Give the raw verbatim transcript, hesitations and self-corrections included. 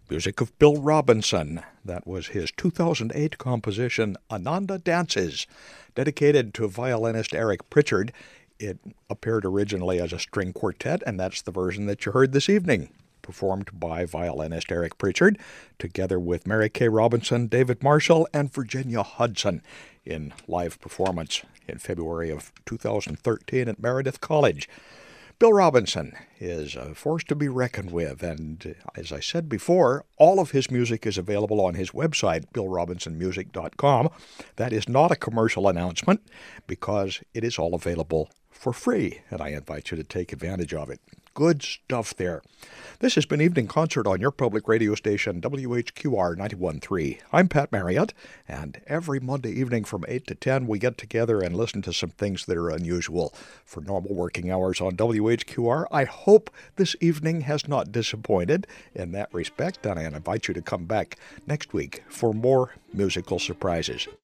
Music of Bill Robinson. That was his two thousand eight composition, Ananda Dances, dedicated to violinist Eric Pritchard. It appeared originally as a string quartet, and that's the version that you heard this evening, performed by violinist Eric Pritchard, together with Mary Kay Robinson, David Marshall, and Virginia Hudson in live performance in February of two thousand thirteen at Meredith College. Bill Robinson is a force to be reckoned with, and as I said before, all of his music is available on his website, bill robinson music dot com. That is not a commercial announcement because it is all available for free, and I invite you to take advantage of it. Good stuff there. This has been Evening Concert on your public radio station, W H Q R ninety-one point three. I'm Pat Marriott, and every Monday evening from eight to ten, we get together and listen to some things that are unusual for normal working hours on W H Q R. I hope this evening has not disappointed in that respect, and I invite you to come back next week for more musical surprises.